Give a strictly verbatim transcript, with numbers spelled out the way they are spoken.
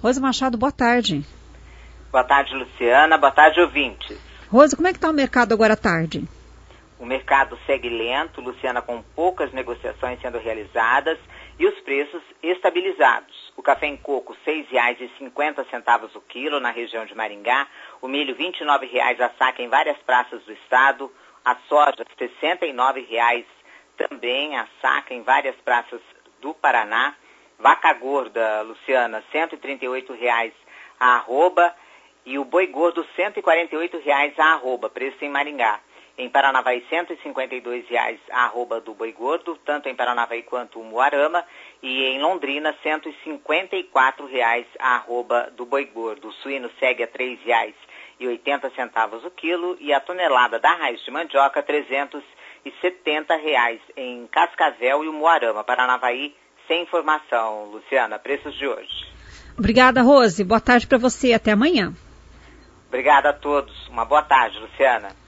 Rose Machado, boa tarde. Boa tarde, Luciana. Boa tarde, ouvintes. Rose, como é que está o mercado agora à tarde? O mercado segue lento, Luciana, com poucas negociações sendo realizadas e os preços estabilizados. O café em coco, seis reais e cinquenta centavos o quilo na região de Maringá. O milho, vinte e nove reais a saca em várias praças do estado. A soja, sessenta e nove reais também a saca em várias praças do Paraná. Vaca gorda, Luciana, cento e trinta e oito reais a arroba. E o boi gordo, cento e quarenta e oito reais a arroba, preço em Maringá. Em Paranavaí, cento e cinquenta e dois reais a arroba do boi gordo, tanto em Paranavaí quanto o Umuarama. E em Londrina, cento e cinquenta e quatro reais a arroba do boi gordo. O suíno segue a três reais e oitenta centavos o quilo. E a tonelada da raiz de mandioca, trezentos e setenta reais em Cascavel e Umuarama. Paranavaí, sem informação, Luciana. Preços de hoje. Obrigada, Rose. Boa tarde para você. Até amanhã. Obrigada a todos. Uma boa tarde, Luciana.